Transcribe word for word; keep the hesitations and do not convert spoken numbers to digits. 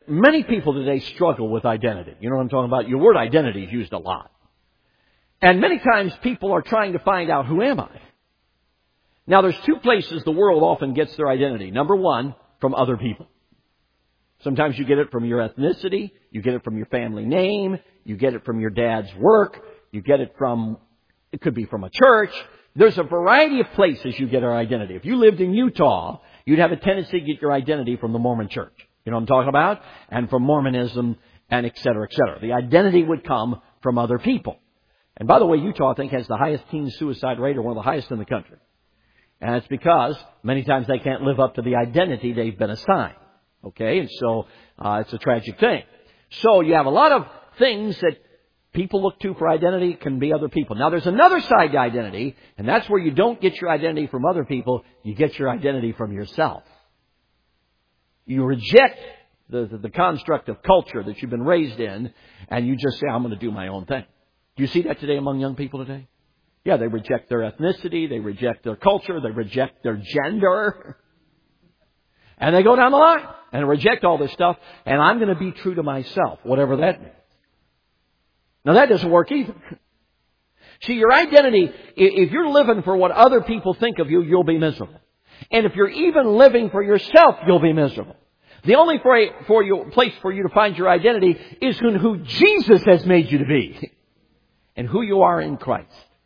many people today struggle with identity. You know what I'm talking about? Your word identity is used a lot. And many times people are trying to find out, who am I? Now, there's two places the world often gets their identity. Number one, from other people. Sometimes you get it from your ethnicity. You get it from your family name. You get it from your dad's work. You get it from, it could be from a church. There's a variety of places you get our identity. If you lived in Utah, you'd have a tendency to get your identity from the Mormon church. You know what I'm talking about? And from Mormonism and et cetera, et cetera. The identity would come from other people. And by the way, Utah, I think, has the highest teen suicide rate, or one of the highest in the country. And it's because many times they can't live up to the identity they've been assigned. Okay? And so uh, it's a tragic thing. So you have a lot of things that people look to for identity. Can be other people. Now, there's another side to identity, and that's where you don't get your identity from other people. You get your identity from yourself. You reject the, the, the construct of culture that you've been raised in, and you just say, I'm going to do my own thing. Do you see that today among young people today? Yeah, they reject their ethnicity, they reject their culture, they reject their gender. And they go down the line and reject all this stuff, and I'm going to be true to myself, whatever that means. Now, that doesn't work either. See, your identity, if you're living for what other people think of you, you'll be miserable. And if you're even living for yourself, you'll be miserable. The only for, for you, place for you to find your identity is in who Jesus has made you to be and who you are in Christ.